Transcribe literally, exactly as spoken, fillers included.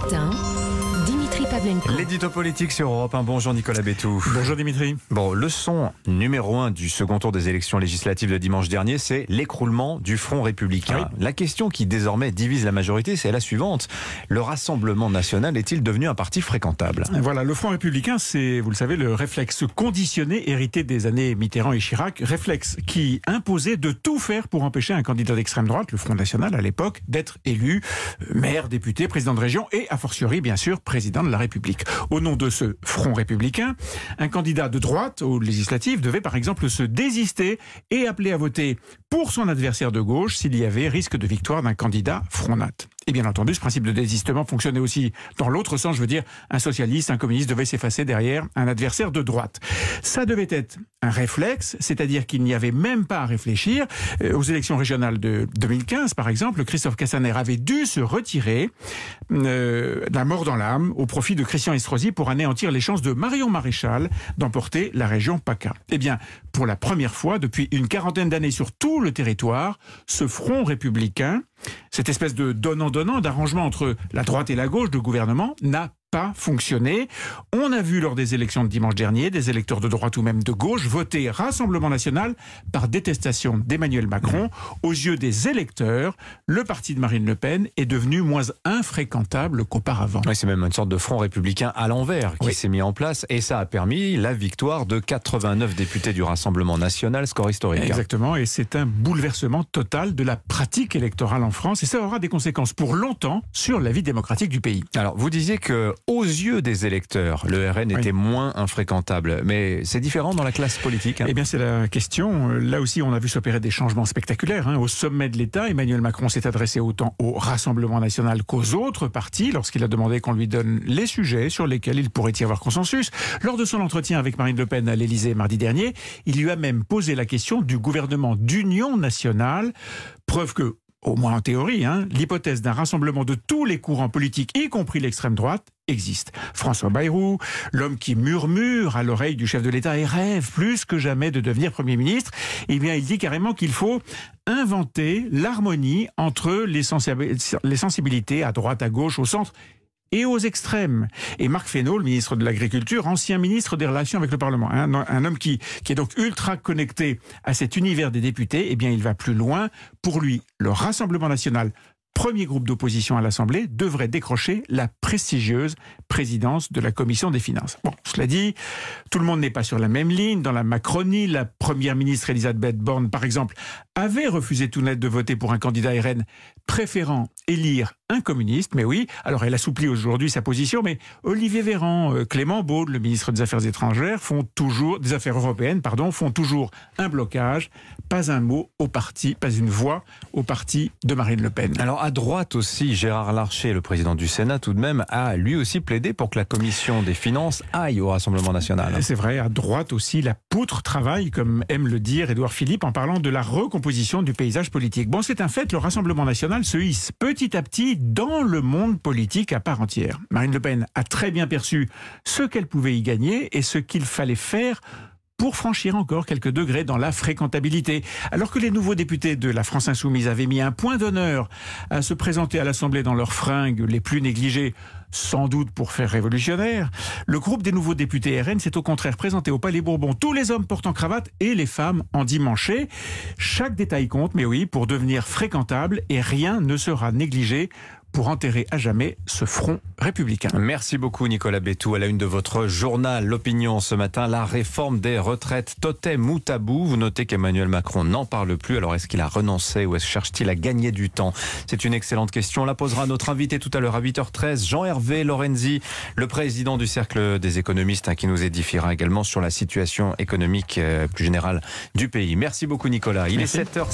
matin, Dimitri Pavlenko. L'édito politique sur Europe un. Bonjour Nicolas Bétou. Bonjour Dimitri. Bon, leçon numéro un du second tour des élections législatives de dimanche dernier, c'est l'écroulement du Front républicain. Oui. La question qui désormais divise la majorité, c'est la suivante. Le Rassemblement national est-il devenu un parti fréquentable ? Voilà, le Front républicain, c'est, vous le savez, le réflexe conditionné hérité des années Mitterrand et Chirac. Réflexe qui imposait de tout faire pour empêcher un candidat d'extrême droite, le Front national à l'époque, d'être élu maire, député, président de région et, a fortiori, bien sûr, président de la République. Au nom de ce Front républicain, un candidat de droite aux législatives devait par exemple se désister et appeler à voter pour son adversaire de gauche s'il y avait risque de victoire d'un candidat Front Nat. Et bien entendu, ce principe de désistement fonctionnait aussi dans l'autre sens. Je veux dire, un socialiste, un communiste devait s'effacer derrière un adversaire de droite. Ça devait être un réflexe, c'est-à-dire qu'il n'y avait même pas à réfléchir. Euh, aux élections régionales de deux mille quinze, par exemple, Christophe Castaner avait dû se retirer euh, d'un mort dans l'âme au profit de Christian Estrosi pour anéantir les chances de Marion Maréchal d'emporter la région PACA. Eh bien, pour la première fois depuis une quarantaine d'années sur tout le territoire, ce Front républicain, cette espèce de donnant-donnant, d'arrangement entre la droite et la gauche de gouvernement, n'a pas fonctionné. On a vu lors des élections de dimanche dernier des électeurs de droite ou même de gauche voter Rassemblement national par détestation d'Emmanuel Macron. Aux yeux des électeurs, le parti de Marine Le Pen est devenu moins infréquentable qu'auparavant. Oui, c'est même une sorte de Front républicain à l'envers qui oui. s'est mis en place et ça a permis la victoire de quatre-vingt-neuf députés du Rassemblement national, score historique. Exactement, et c'est un bouleversement total de la pratique électorale en France et ça aura des conséquences pour longtemps sur la vie démocratique du pays. Alors, vous disiez que aux yeux des électeurs, le R N oui. était moins infréquentable, mais c'est différent dans la classe politique. Hein. Eh bien, c'est la question. Là aussi, on a vu s'opérer des changements spectaculaires. Hein. Au sommet de l'État, Emmanuel Macron s'est adressé autant au Rassemblement national qu'aux autres partis lorsqu'il a demandé qu'on lui donne les sujets sur lesquels il pourrait y avoir consensus. Lors de son entretien avec Marine Le Pen à l'Élysée mardi dernier, il lui a même posé la question du gouvernement d'union nationale, preuve que, au moins en théorie, hein, l'hypothèse d'un rassemblement de tous les courants politiques, y compris l'extrême droite, existe. François Bayrou, l'homme qui murmure à l'oreille du chef de l'État et rêve plus que jamais de devenir Premier ministre, eh bien, il dit carrément qu'il faut inventer l'harmonie entre les, sensi- les sensibilités à droite, à gauche, au centre et aux extrêmes. Et Marc Fesneau, le ministre de l'Agriculture, ancien ministre des Relations avec le Parlement, un, un homme qui, qui est donc ultra connecté à cet univers des députés, eh bien, il va plus loin. Pour lui, le Rassemblement national, premier groupe d'opposition à l'Assemblée, devrait décrocher la prestigieuse présidence de la Commission des Finances. Bon, cela dit, tout le monde n'est pas sur la même ligne. Dans la Macronie, la première ministre Elisabeth Borne, par exemple, avait refusé tout net de voter pour un candidat R N, préférant élire un communiste. Mais oui, alors elle assouplit aujourd'hui sa position, mais Olivier Véran, euh, Clément Beaune, le ministre des Affaires étrangères, font toujours, des Affaires européennes, pardon, font toujours un blocage, pas un mot au parti, pas une voix au parti de Marine Le Pen. Alors à droite aussi, Gérard Larcher, le président du Sénat, tout de même, a lui aussi plaidé pour que la Commission des Finances aille au Rassemblement national. C'est vrai, à droite aussi, la poutre travaille, comme aime le dire Édouard Philippe, en parlant de la recomposition du paysage politique. Bon, c'est un fait, le Rassemblement national se hisse petit à petit dans le monde politique à part entière. Marine Le Pen a très bien perçu ce qu'elle pouvait y gagner et ce qu'il fallait faire pour franchir encore quelques degrés dans la fréquentabilité. Alors que les nouveaux députés de la France Insoumise avaient mis un point d'honneur à se présenter à l'Assemblée dans leurs fringues les plus négligées, sans doute pour faire révolutionnaire, le groupe des nouveaux députés R N s'est au contraire présenté au Palais Bourbon, tous les hommes portant cravate et les femmes en dimanché. Chaque détail compte, mais oui, pour devenir fréquentable, et rien ne sera négligé pour enterrer à jamais ce front républicain. Merci beaucoup Nicolas Bétou. À la une de votre journal L'Opinion ce matin, la réforme des retraites, totem ou tabou. Vous notez qu'Emmanuel Macron n'en parle plus. Alors est-ce qu'il a renoncé ou est-ce cherche-t-il à gagner du temps? C'est une excellente question. On la posera à notre invité tout à l'heure à huit heures treize, Jean-Hervé Lorenzi, le président du Cercle des économistes, hein, qui nous édifiera également sur la situation économique euh, plus générale du pays. Merci beaucoup Nicolas. Il Merci. est sept heures.